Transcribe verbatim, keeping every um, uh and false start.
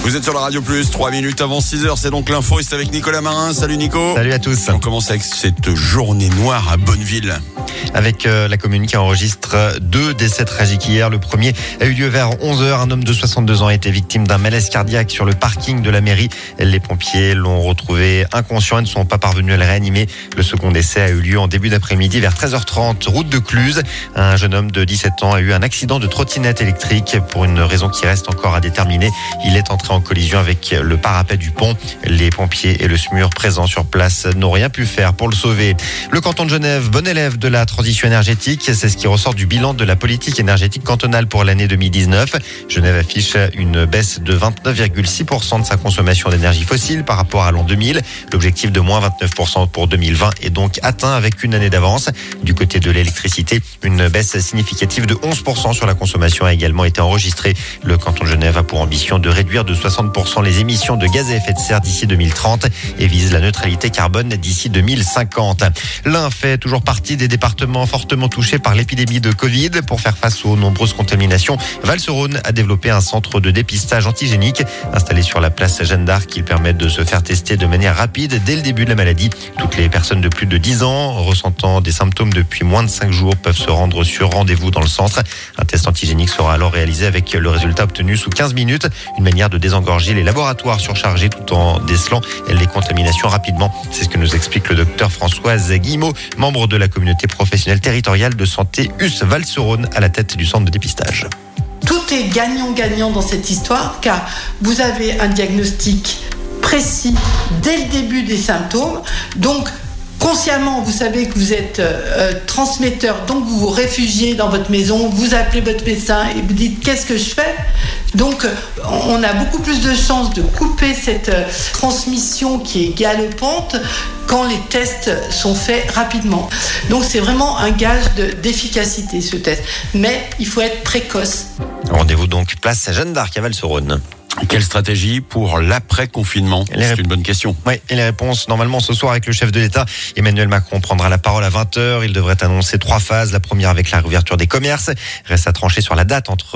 Vous êtes sur la Radio Plus, trois minutes avant six heures, c'est donc l'info, c'est avec Nicolas Marin. Salut Nico. Salut à tous. On commence avec cette journée noire à Bonneville. Avec euh, la commune qui enregistre deux décès tragiques hier. Le premier a eu lieu vers onze heures. Un homme de soixante-deux ans a été victime d'un malaise cardiaque sur le parking de la mairie. Les pompiers l'ont retrouvé inconscient et ne sont pas parvenus à le réanimer. Le second décès a eu lieu en début d'après-midi vers treize heures trente, route de Cluse. Un jeune homme de dix-sept ans a eu un accident de trottinette électrique pour une raison qui reste encore à déterminer. Il est entré en collision avec le parapet du pont. Les pompiers et le SMUR présents sur place n'ont rien pu faire pour le sauver. Le canton de Genève, bon élève de la transition énergétique, c'est ce qui ressort du bilan de la politique énergétique cantonale pour l'année deux mille dix-neuf. Genève affiche une baisse de vingt-neuf virgule six pour cent de sa consommation d'énergie fossile par rapport à l'an deux mille. L'objectif de moins vingt-neuf pour cent pour deux mille vingt est donc atteint avec une année d'avance. Du côté de l'électricité, une baisse significative de onze pour cent sur la consommation a également été enregistrée. Le canton de Genève a pour ambition de réduire de soixante pour cent les émissions de gaz à effet de serre d'ici deux mille trente et vise la neutralité carbone d'ici deux mille cinquante. L'Ain fait toujours partie des départements fortement touchés par l'épidémie de Covid. Pour faire face aux nombreuses contaminations, Val-sur-Rhône a développé un centre de dépistage antigénique installé sur la place Jeanne d'Arc qui permet de se faire tester de manière rapide dès le début de la maladie. Toutes les personnes de plus de dix ans ressentant des symptômes depuis moins de cinq jours peuvent se rendre sur rendez-vous dans le centre. Un test antigénique sera alors réalisé avec le résultat obtenu sous quinze minutes. Une manière de désengorger les laboratoires surchargés tout en décelant les contaminations rapidement. C'est ce que nous explique le docteur Françoise Guillemot, membre de la communauté professionnelle territoriale de santé U S Val-sur-Rhône à la tête du centre de dépistage. Tout est gagnant-gagnant dans cette histoire car vous avez un diagnostic précis dès le début des symptômes. Donc, consciemment, vous savez que vous êtes euh, transmetteur, donc vous vous réfugiez dans votre maison, vous appelez votre médecin et vous dites « qu'est-ce que je fais ?» Donc, on a beaucoup plus de chances de couper cette euh, transmission qui est galopante quand les tests sont faits rapidement. Donc, c'est vraiment un gage de, d'efficacité, ce test. Mais il faut être précoce. Rendez-vous donc place Jeanne d'Arc à Val-sur-Rhône. Quelle stratégie pour l'après-confinement ? C'est rép- une bonne question. Oui, et les réponses, normalement, ce soir avec le chef de l'État, Emmanuel Macron prendra la parole à vingt heures. Il devrait annoncer trois phases. La première avec la réouverture des commerces. Reste à trancher sur la date entre